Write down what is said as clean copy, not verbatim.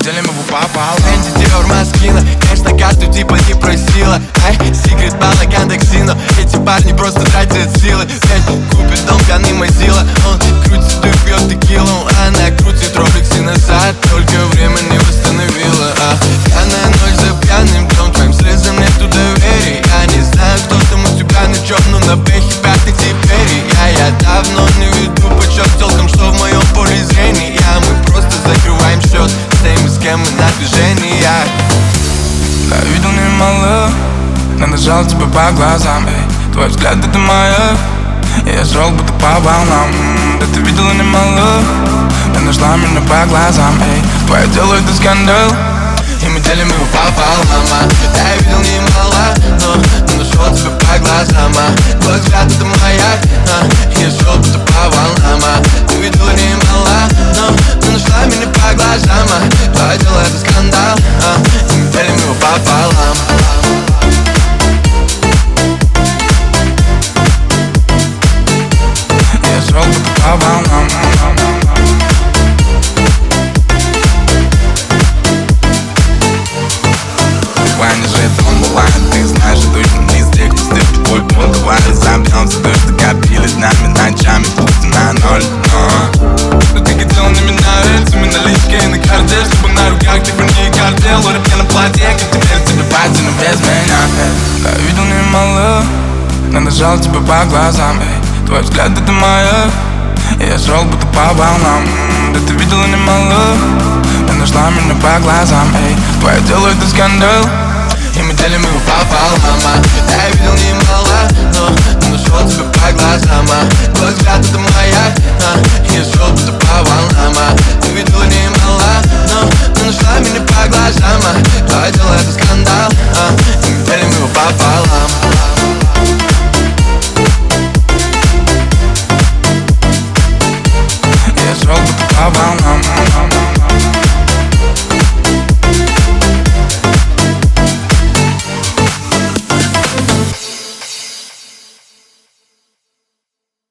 делим его пополам. Энди Диор Маскина, конечно, карту типа не просила. Ай, секрет балаган Дексино. Эти парни просто тратят силы. Блять, купит дом, Ганы Мазила. Он крутит и пьет текилу, она крутит роликсы назад. Только время не восстановила. Пьяная ночь за пьяным днем, твоим слезам нету доверия. Я не знаю, кто там у тебя на чем, но на бэхе пятый теперь. Я давно не веду почет толком, что в моем поле зрения. Мы просто закрываем счет с теми, с кем мы на движении. Да, видел немало, надо жал тебя по глазам, эй. Твой взгляд это моя, я шел будто по волнам. Да ты видела немало, ты нашла меня по глазам, эй. Твое дело это скандал, и мы делим его пополам. Да, я видел немало, но нашел тебя по глазам. Твой взгляд это моя, я шел будто по волнам. Ты видела немало, но нашла меня по глазам. Твое дело это скандал, и мы делим его пополам. я шел будто по волнам. Не жить, он бывает, ты знаешь, точно не из тех, кто стыпит твой пол. Давай разобьемся, то, что копили днями, ночами, пусто на ноль. Но ты хотела на меня рельсами, наличкой на карте, чтобы на руках типа не картел. Лорик мне на платье, как теперь тебе пати, но без меня. Да, видел немало, надо жал тебя по глазам, эй. Твой взгляд это моя, я шел будто по волнам. Да ты видела немало, ты нашла меня по глазам, эй. Твое дело это скандал, и мы делим его пополам. Да, я видел немало, но нашел тебя по глазам. Твой взгляд это моя, я шел будто по волнам. Ты видела немало.